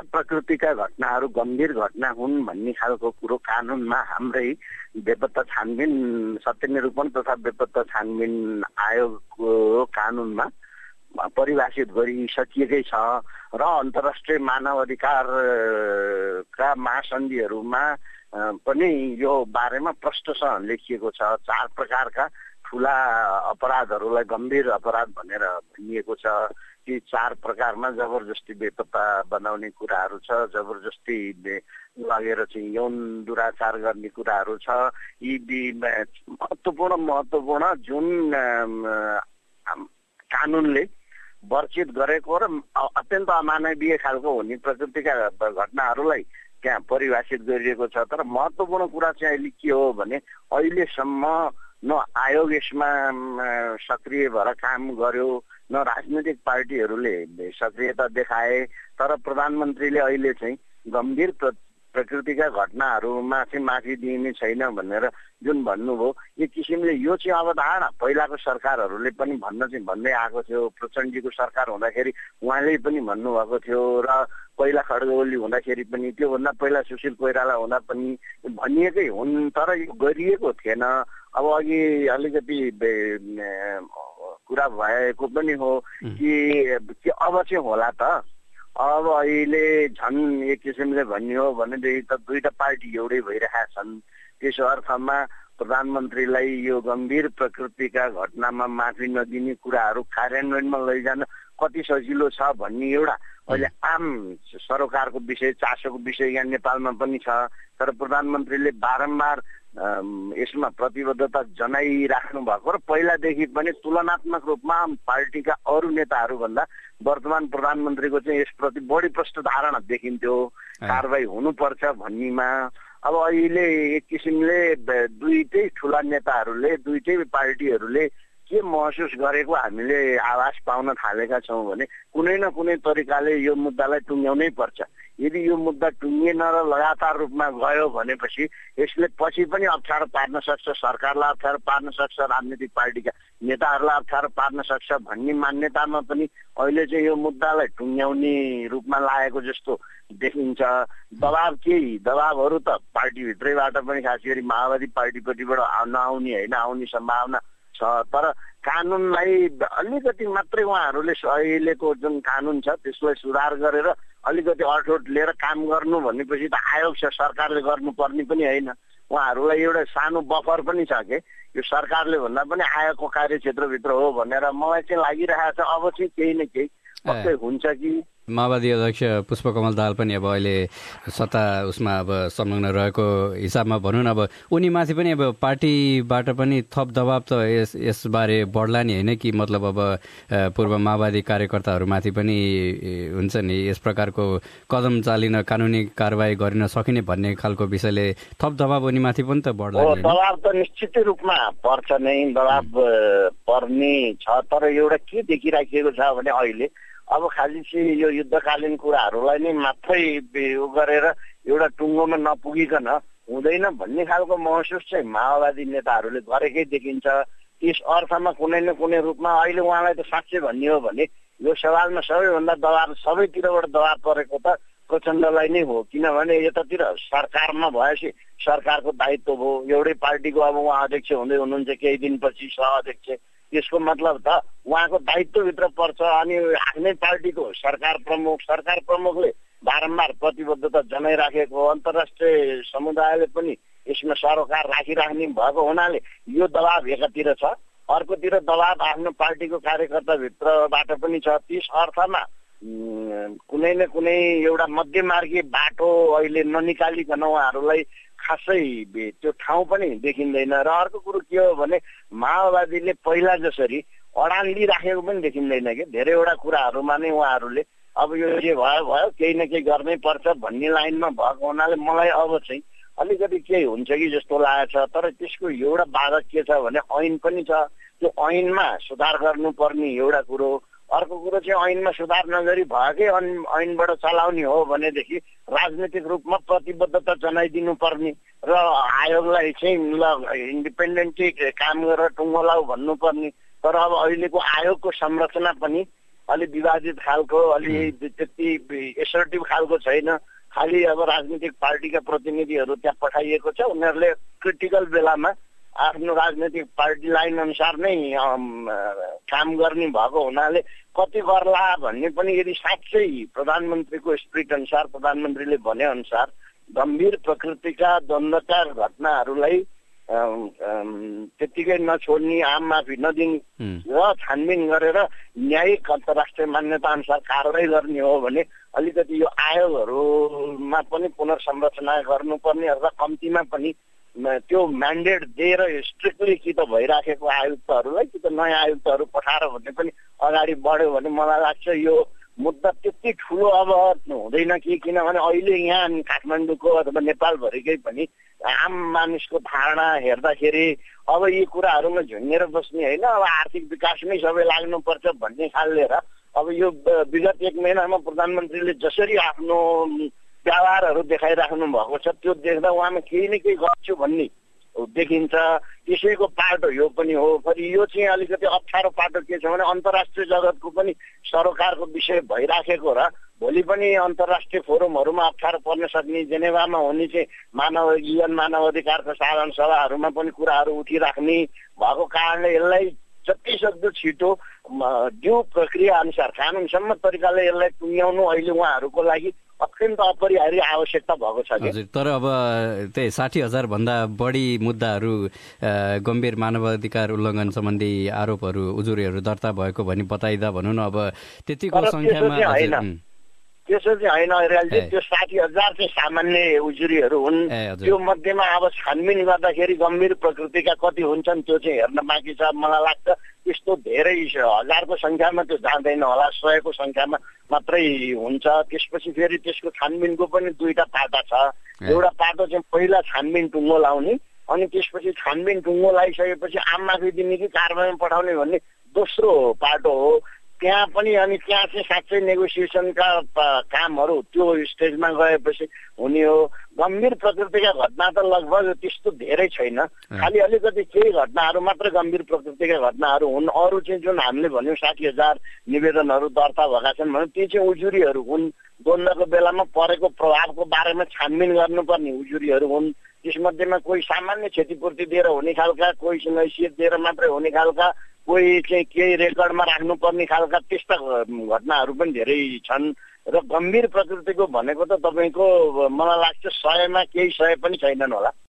प्रकृतिका घटनाहरू गम्भीर घटना हुन् भन्ने खालको कुरो कानुनमा हाम्रै बेपत्ता छानबिन सत्यनिरूपण तथा बेपत्ता छानबिन आयोगको कानुनमा परिभाषित गरिसकिएकै छ र अन्तर्राष्ट्रिय मानव अधिकारका महासन्धिहरूमा पनि यो बारेमा प्रष्टसँग लेखिएको छ। 4 प्रकारका ठुला अपराधहरूलाई गम्भीर अपराध भनेर भनिएको छ। ती 4 प्रकारमा जबरजस्ती बेपत्ता बनाउने कुराहरू छ, जबरजस्ती लगेर चाहिँ यौन दुराचार गर्ने कुराहरू छ। यी महत्त्वपूर्ण जुन कानुनले वर्जित गरेको र अत्यन्त अमानवीय खालको हुने प्रकृतिका घटनाहरूलाई त्यहाँ परिभाषित गरिएको छ। तर महत्त्वपूर्ण कुरा चाहिँ अहिले के हो भने अहिलेसम्म न आयोग यसमा सक्रिय भएर काम गर्यो, न राजनीतिक पार्टीहरूले सक्रियता देखाए। तर प्रधानमन्त्रीले अहिले चाहिँ गम्भीर प्रकृतिका घटनाहरूमा चाहिँ माफी दिइने छैन भनेर जुन भन्नुभयो, यो किसिमले यो चाहिँ अवधारणा पहिलाको सरकारहरूले पनि भन्दै आएको थियो। प्रचण्डजीको सरकार हुँदाखेरि उहाँले पनि भन्नुभएको थियो र पहिला खड्ग ओली हुँदाखेरि पनि, त्योभन्दा पहिला सुशील कोइराला हुँदा पनि भनिएकै हुन्, तर यो गरिएको थिएन। अब अघि अलिकति कुरा भएको पनि हो कि अब चाहिँ होला त। अब अहिले झन् एक किसिमले भनियो भनेदेखि त दुईटा पार्टी एउटै भइरहेका छन्। त्यसो अर्थमा प्रधानमन्त्रीलाई यो गम्भीर प्रकृतिका घटनामा माफी नदिने कुराहरू कार्यान्वयनमा लैजान कति सजिलो छ भन्ने एउटा अहिले आम सरोकारको विषय, चासोको विषय यहाँ नेपालमा पनि छ। तर प्रधानमन्त्रीले बारम्बार यसमा प्रतिबद्धता जनाइराख्नु भएको र पहिलादेखि पनि तुलनात्मक रूपमा पार्टीका अरू नेताहरूभन्दा वर्तमान प्रधानमन्त्रीको चाहिँ यसप्रति बढी प्रष्ट धारणा देखिन्थ्यो, कारबाही हुनुपर्छ भन्नेमा। अब अहिले एक किसिमले दुईटै ठुला नेताहरूले, दुईटै पार्टीहरूले के महसुस गरेको हामीले आभास पाउन थालेका छौँ भने कुनै न कुनै तरिकाले यो मुद्दालाई टुङ्ग्याउनै पर्छ। यदि यो मुद्दा टुङ्गिएन र लगातार रूपमा गयो भनेपछि यसले पछि पनि अप्ठ्यारो पार्न सक्छ, सरकारलाई अप्ठ्यारो पार्न सक्छ, राजनीतिक पार्टीका नेताहरूलाई अप्ठ्यारो पार्न सक्छ भन्ने मान्यतामा पनि अहिले चाहिँ यो मुद्दालाई टुङ्ग्याउने रूपमा लागेको जस्तो देखिन्छ। दबाबहरू त पार्टीभित्रैबाट पनि खास गरी माओवादी पार्टीपट्टिबाट नआउने होइन, आउने सम्भावना छ। तर कानुनलाई अलिकति मात्रै उहाँहरूले अहिलेको जुन कानुन छ त्यसलाई सुधार गरेर अलिकति अठोट लिएर काम गर्नु भनेपछि त आयोग छ, सरकारले गर्नुपर्ने पनि होइन। उहाँहरूलाई एउटा सानो बफर पनि छ के यो सरकारले भन्दा पनि आयोगको कार्यक्षेत्रभित्र हो भनेर मलाई चाहिँ लागिरहेको छ। अब चाहिँ केही न केही पक्कै हुन्छ कि। माओवादी अध्यक्ष पुष्पकमल दाहाल पनि अब अहिले सत्ता उसमा अब संलग्न रहेको हिसाबमा भनौँ न, अब उनीमाथि पनि अब पार्टीबाट पनि थप दबाब त यसबारे बढ्ला नि होइन कि? मतलब अब पूर्व माओवादी कार्यकर्ताहरूमाथि पनि हुन्छ नि यस प्रकारको कदम चालिन, कानुनी कारबाही गरिन सकिने भन्ने खालको विषयले थप दबाब उनीमाथि पनि त बढ्ला नि? दबाब त निश्चित रूपमा पर्छ नै, दबाब पर्ने छ। तर एउटा के देखिराखिएको छ भने अहिले अब खालि चाहिँ यो युद्धकालीन कुराहरूलाई नै मात्रै उ गरेर एउटा टुङ्गोमा नपुगिकन हुँदैन भन्ने खालको महसुस चाहिँ माओवादी नेताहरूले गरेकै देखिन्छ। त्यस अर्थमा कुनै न कुनै रूपमा अहिले उहाँलाई त साँच्चै भन्ने हो भने यो सवालमा सबैभन्दा दबाब, सबैतिरबाट दबाब परेको त प्रचण्डलाई नै हो। किनभने यतातिर सरकारमा भएपछि सरकारको दायित्व भयो, एउटै पार्टीको अब उहाँ अध्यक्ष हुँदै हुनुहुन्छ, केही दिनपछि सह-अध्यक्ष, त्यसको मतलब त उहाँको दायित्वभित्र पर्छ। अनि आफ्नै पार्टीको सरकार प्रमुखले बारम्बार प्रतिबद्धता जनाइराखेको, अन्तर्राष्ट्रिय समुदायले पनि यसमा सरोकार राखिराख्ने भएको हुनाले यो दबाब एकातिर छ, अर्कोतिर दबाब आफ्नो पार्टीको कार्यकर्ताभित्रबाट पनि छ। त्यस अर्थमा कुनै न कुनै एउटा मध्यमार्गी बाटो अहिले ननिकालिकन उहाँहरूलाई खासै त्यो ठाउँ पनि देखिँदैन। र अर्को कुरो के हो भने माओवादीले पहिला जसरी अडान लिइराखेको पनि देखिँदैन कि धेरैवटा कुराहरूमा नै उहाँहरूले अब यो जे भयो केही न केही गर्नै पर्छ भन्ने लाइनमा भएको हुनाले मलाई अब चाहिँ अलिकति केही हुन्छ कि जस्तो लागेको छ। तर त्यसको एउटा बाधक के छ भने ऐन पनि छ, त्यो ऐनमा सुधार गर्नुपर्ने एउटा कुरो। अर्को कुरो चाहिँ ऐनमा सुधार नगरी भएकै ऐनबाट चलाउने हो भनेदेखि राजनीतिक रूपमा प्रतिबद्धता जनाइदिनु पर्ने र आयोगलाई चाहिँ ल इन्डिपेन्डेन्टली काम गरेर टुङ्गो लाऊ भन्नुपर्ने। तर अब अहिलेको आयोगको संरचना पनि अलि विवादित खालको, अलि त्यति एसर्टिभ खालको छैन। खालि अब राजनीतिक पार्टीका प्रतिनिधिहरू त्यहाँ पठाइएको छ। उनीहरूले क्रिटिकल बेलामा आफ्नो राजनीतिक पार्टी लाइन अनुसार नै काम गर्ने भएको हुनाले कति गर्ला भन्ने पनि यदि साँच्चै प्रधानमन्त्रीको स्पिरिट अनुसार, प्रधानमन्त्रीले भने अनुसार गम्भीर प्रकृतिका द्वन्द्वका घटनाहरूलाई त्यत्तिकै नछोड्ने, आम माफी नदिने र छानबिन गरेर न्यायिक अन्तर्राष्ट्रिय मान्यता अनुसार कारवाही गर्ने हो भने अलिकति यो आयोगहरूमा पनि पुनर्संरचना गर्नुपर्ने अथवा कम्तीमा पनि त्यो म्यान्डेट दिएर स्ट्रिक्टली कि त भइराखेको आयुक्तहरूलाई कि त नयाँ आयुक्तहरू पठाएर भन्ने पनि अगाडि बढ्यो भने मलाई लाग्छ यो मुद्दा त्यति ठुलो अब हुँदैन कि, किनभने अहिले यहाँ काठमाडौँको अथवा नेपालभरिकै पनि आम मानिसको धारणा हेर्दाखेरि अब यी कुराहरूमा झुन्डेर बस्ने होइन, अब आर्थिक विकासमै सबै लाग्नुपर्छ भन्ने खालले र अब यो विगत 1 महिनामा प्रधानमन्त्रीले जसरी आफ्नो व्यवहारहरू देखाइराख्नु भएको छ त्यो देख्दा उहाँमा केही न केही गर्छु भन्ने देखिन्छ। त्यसैको पाटो यो पनि हो। फेरि यो चाहिँ अलिकति अप्ठ्यारो पाटो के छ भने अन्तर्राष्ट्रिय जगतको पनि सरोकारको विषय भइराखेको र भोलि पनि अन्तर्राष्ट्रिय फोरमहरूमा अप्ठ्यारो पर्न सक्ने, जेनेभामा हुने चाहिँ UN मानव अधिकारको साधारण सभाहरूमा पनि कुराहरू उठिराख्ने भएको कारणले यसलाई जति सक्दो छिटो ड्यू प्रक्रिया अनुसार कानुनसम्म तरिकाले यसलाई टुङ्ग्याउनु अहिले उहाँहरूको लागि अत्यन्त अपरिहार्य आवश्यकता भएको छ। हजुर, तर अब त्यही 60,000 भन्दा बढी मुद्दाहरू गम्भीर मानवाधिकार उल्लङ्घन सम्बन्धी आरोपहरू उजुरीहरू दर्ता भएको भनी बताइदा भनौँ न, अब त्यतिको संख्यामा त्यसो चाहिँ होइन। अहिले त्यो 60,000 चाहिँ सामान्य उजुरीहरू हुन्। त्यो मध्येमा अब छानबिन गर्दाखेरि गम्भीर प्रकृतिका कति हुन्छन् त्यो चाहिँ हेर्न बाँकी छ। मलाई लाग्छ त्यस्तो धेरै हजारको संख्यामा त्यो जाँदैन होला, 100को संख्यामा मात्रै हुन्छ। त्यसपछि फेरि त्यसको छानबिनको पनि 2टा पाटा छ। एउटा पाटो चाहिँ पहिला छानबिन टुङ्गो लाउने, अनि त्यसपछि छानबिन टुङ्गो लगाइसकेपछि आम माफी दिने कि कारबाहीमा पठाउने भन्ने दोस्रो पाटो हो। त्यहाँ पनि अनि त्यहाँ चाहिँ साँच्चै नेगोसिएसनका कामहरू त्यो स्टेजमा गएपछि हुने हो। गम्भीर प्रकृतिका घटना त लगभग त्यस्तो धेरै छैन, खालि अलिकति केही घटनाहरू मात्र गम्भीर प्रकृतिका घटनाहरू हुन्। अरू चाहिँ जुन हामीले भन्यौँ 60,000 निवेदनहरू दर्ता भएका छन् भने ती चाहिँ उजुरीहरू हुन्। द्वन्द्वको बेलामा परेको प्रभावको बारेमा छानबिन गर्नुपर्ने उजुरीहरू हुन्। त्यसमध्येमा कोही सामान्य क्षतिपूर्ति दिएर हुने खालका, कोही हैसियत दिएर मात्रै हुने खालका, कोही चाहिँ केही रेकर्डमा राख्नुपर्ने खालका त्यस्ता घटनाहरू पनि धेरै छन्। र गम्भीर प्रकृतिको भनेको त तपाईँको मलाई लाग्छ 100मा केही 100 पनि छैनन् होला।